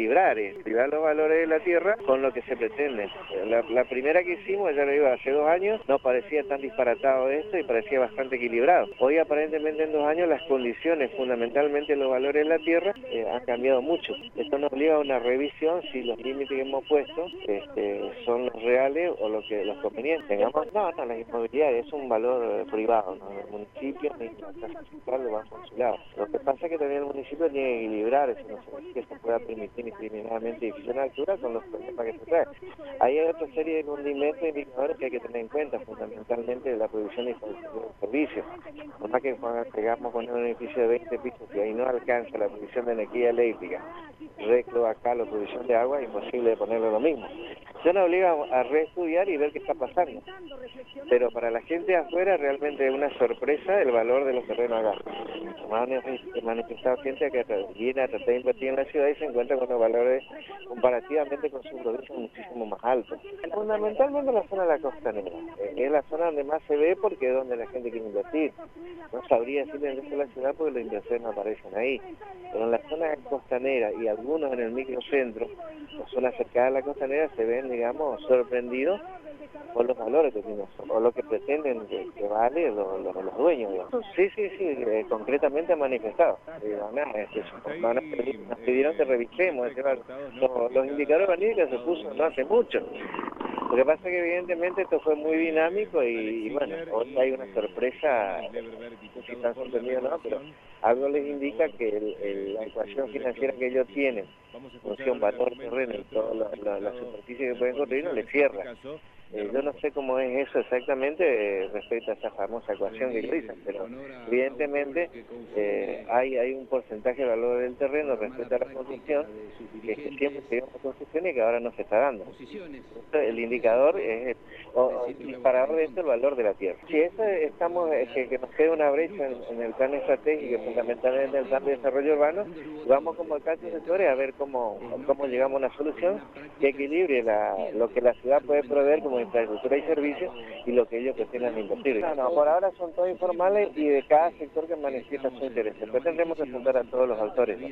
equilibrar los valores de la tierra con lo que se pretende. La primera que hicimos, ya lo digo, hace 2 años, no parecía tan disparatado esto y parecía bastante equilibrado. Hoy aparentemente en 2 años las condiciones, fundamentalmente los valores de la tierra, han cambiado mucho. Esto nos obliga a una revisión si los límites que hemos puesto son los reales o los convenientes. No, la inmobiliaria es un valor privado, ¿no? El municipio ni la casa central lo va a su lado. Lo que pasa es que también el municipio tiene que equilibrar eso, no sé, que se pueda permitir indiscriminadamente edificios en altura con los problemas que se trae. Ahí hay otra serie de condimentos y indicadores que hay que tener en cuenta, fundamentalmente la producción y distribución de servicios. Por más que llegamos con un edificio de 20 pisos y ahí no alcanza la producción de energía eléctrica, acá la producción de agua, es imposible ponerlo lo mismo. Eso nos obliga a reestudiar y ver qué está pasando. Pero para la gente de afuera realmente es una sorpresa el valor de los terrenos acá. Han manifestado gente que viene a tratar de invertir en la ciudad y se encuentra con los valores comparativamente con su producción muchísimo más altos. Fundamentalmente la zona de la costanera. Es la zona donde más se ve porque es donde la gente quiere invertir. No sabría decirle el resto de la ciudad porque los inversores no aparecen ahí. Pero en la zona costanera y algunos en el microcentro, la zona cercana a la costanera, se ven, digamos, sorprendidos por los valores que tienen, o lo que pretenden que vale los dueños, digamos. Sí, concretamente han manifestado. Nos pidieron que revisemos los indicadores vanilla que se puso no hace mucho. Lo que pasa es que evidentemente esto fue muy dinámico y bueno, hoy hay una sorpresa, no sé si están sorprendidos o no, pero algo les indica que la ecuación financiera que ellos tienen, función valor terreno y toda la superficie que pueden construir, no les cierra. Yo no sé cómo es eso exactamente respecto a esa famosa ecuación que ellos dicen, pero evidentemente hay un porcentaje de valor del terreno respecto a la construcción que siempre se dio en la construcción y que ahora no se está dando. El indicador es el disparador de esto, el valor de la tierra. Si eso estamos, que nos queda una brecha en el plan estratégico, fundamentalmente en el plan de desarrollo urbano, vamos como alcaldes y sectores a ver cómo llegamos a una solución que equilibre lo que la ciudad puede proveer como infraestructura y servicios y lo que ellos pretenden invertir. No, por ahora son todos informales y de cada sector que manifiesta su interés. Después tendremos que juntar a todos los autores.